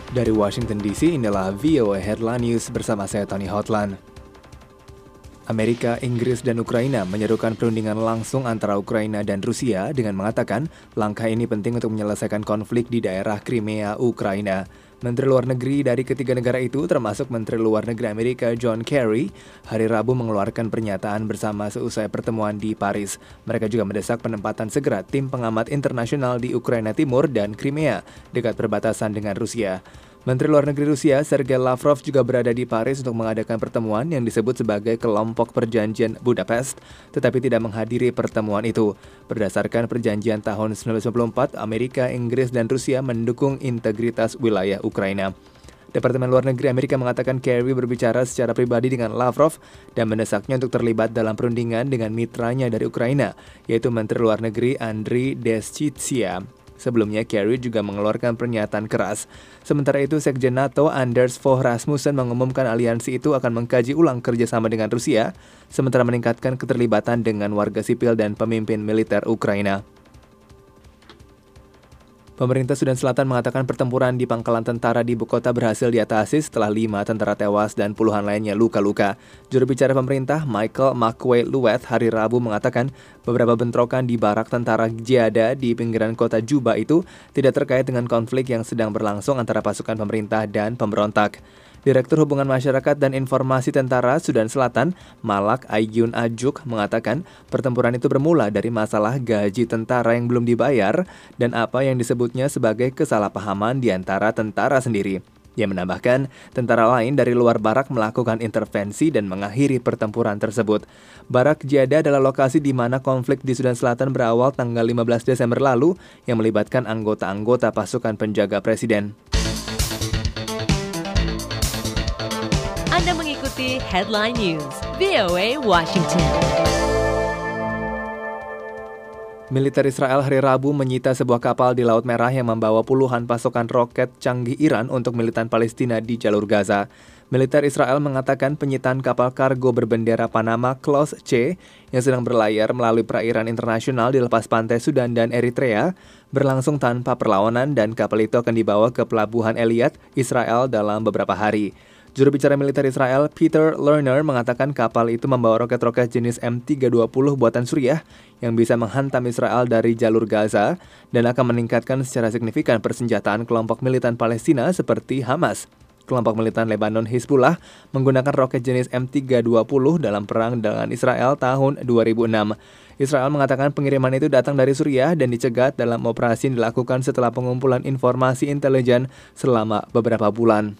Dari Washington DC, inilah VOA Headline News bersama saya Tony Hotlan. Amerika, Inggris, dan Ukraina menyerukan perundingan langsung antara Ukraina dan Rusia dengan mengatakan langkah ini penting untuk menyelesaikan konflik di daerah Crimea, Ukraina. Menteri Luar Negeri dari ketiga negara itu, termasuk Menteri Luar Negeri Amerika John Kerry, hari Rabu mengeluarkan pernyataan bersama seusai pertemuan di Paris. Mereka juga mendesak penempatan segera tim pengamat internasional di Ukraina Timur dan Crimea, dekat perbatasan dengan Rusia. Menteri Luar Negeri Rusia, Sergei Lavrov, juga berada di Paris untuk mengadakan pertemuan yang disebut sebagai Kelompok Perjanjian Budapest, tetapi tidak menghadiri pertemuan itu. Berdasarkan perjanjian tahun 1994, Amerika, Inggris, dan Rusia mendukung integritas wilayah Ukraina. Departemen Luar Negeri Amerika mengatakan Kerry berbicara secara pribadi dengan Lavrov dan mendesaknya untuk terlibat dalam perundingan dengan mitranya dari Ukraina, yaitu Menteri Luar Negeri Andriy Deshchitsia. Sebelumnya, Kerry juga mengeluarkan pernyataan keras. Sementara itu, Sekjen NATO Anders Fogh Rasmussen mengumumkan aliansi itu akan mengkaji ulang kerjasama dengan Rusia, sementara meningkatkan keterlibatan dengan warga sipil dan pemimpin militer Ukraina. Pemerintah Sudan Selatan mengatakan pertempuran di pangkalan tentara di ibu kota berhasil diatasi setelah 5 tentara tewas dan puluhan lainnya luka-luka. Juru bicara pemerintah Michael Makuei-Lueth hari Rabu mengatakan beberapa bentrokan di barak tentara Jihada di pinggiran kota Juba itu tidak terkait dengan konflik yang sedang berlangsung antara pasukan pemerintah dan pemberontak. Direktur Hubungan Masyarakat dan Informasi Tentara Sudan Selatan, Malak Ayun Ajuk, mengatakan pertempuran itu bermula dari masalah gaji tentara yang belum dibayar dan apa yang disebutnya sebagai kesalahpahaman di antara tentara sendiri. Dia menambahkan, tentara lain dari luar barak melakukan intervensi dan mengakhiri pertempuran tersebut. Barak Jihada adalah lokasi di mana konflik di Sudan Selatan berawal tanggal 15 Desember lalu yang melibatkan anggota-anggota pasukan penjaga presiden. Anda mengikuti Headline News, VOA Washington. Militer Israel hari Rabu menyita sebuah kapal di Laut Merah yang membawa puluhan pasokan roket canggih Iran untuk militan Palestina di jalur Gaza. Militer Israel mengatakan penyitaan kapal kargo berbendera Panama Class C yang sedang berlayar melalui perairan internasional di lepas pantai Sudan dan Eritrea berlangsung tanpa perlawanan dan kapal itu akan dibawa ke pelabuhan Eilat, Israel dalam beberapa hari. Juru bicara militer Israel, Peter Lerner, mengatakan kapal itu membawa roket-roket jenis M320 buatan Suriah yang bisa menghantam Israel dari jalur Gaza dan akan meningkatkan secara signifikan persenjataan kelompok militan Palestina seperti Hamas. Kelompok militan Lebanon Hizbullah menggunakan roket jenis M320 dalam perang dengan Israel tahun 2006. Israel mengatakan pengiriman itu datang dari Suriah dan dicegat dalam operasi yang dilakukan setelah pengumpulan informasi intelijen selama beberapa bulan.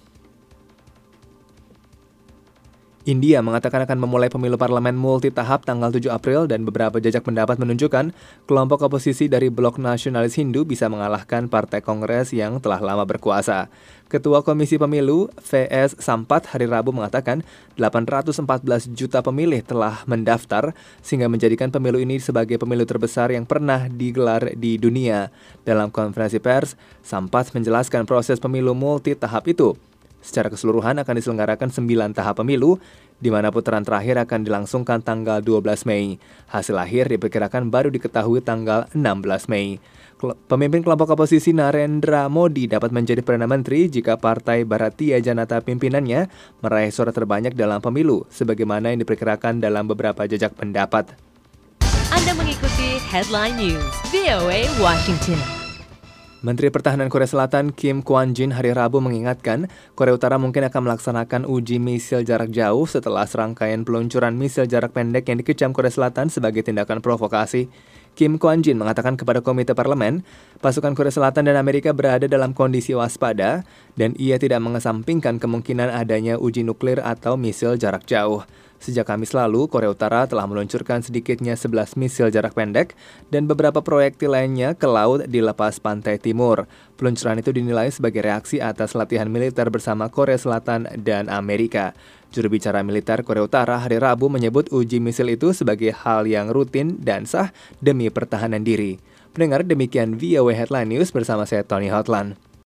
India mengatakan akan memulai pemilu parlemen multi-tahap tanggal 7 April dan beberapa jajak pendapat menunjukkan kelompok oposisi dari Blok Nasionalis Hindu bisa mengalahkan Partai Kongres yang telah lama berkuasa. Ketua Komisi Pemilu, V.S. Sampath, hari Rabu mengatakan 814 juta pemilih telah mendaftar sehingga menjadikan pemilu ini sebagai pemilu terbesar yang pernah digelar di dunia. Dalam konferensi pers, Sampath menjelaskan proses pemilu multi-tahap itu. Secara keseluruhan akan diselenggarakan 9 tahap pemilu, di mana putaran terakhir akan dilangsungkan tanggal 12 Mei. Hasil akhir diperkirakan baru diketahui tanggal 16 Mei. Pemimpin kelompok oposisi Narendra Modi dapat menjadi Perdana Menteri jika Partai Bharatiya Janata pimpinannya meraih suara terbanyak dalam pemilu, sebagaimana yang diperkirakan dalam beberapa jajak pendapat. Anda mengikuti Headline News, VOA Washington. Menteri Pertahanan Korea Selatan Kim Kwon-jin hari Rabu mengingatkan Korea Utara mungkin akan melaksanakan uji misil jarak jauh setelah serangkaian peluncuran misil jarak pendek yang dikecam Korea Selatan sebagai tindakan provokasi. Kim Kwon-jin mengatakan kepada Komite Parlemen, pasukan Korea Selatan dan Amerika berada dalam kondisi waspada dan ia tidak mengesampingkan kemungkinan adanya uji nuklir atau misil jarak jauh. Sejak Kamis lalu, Korea Utara telah meluncurkan sedikitnya 11 misil jarak pendek dan beberapa proyektil lainnya ke laut di lepas pantai timur. Peluncuran itu dinilai sebagai reaksi atas latihan militer bersama Korea Selatan dan Amerika. Juru bicara militer Korea Utara hari Rabu menyebut uji misil itu sebagai hal yang rutin dan sah demi pertahanan diri. Pendengar, demikian VOA Headline News bersama saya Tony Hotlan.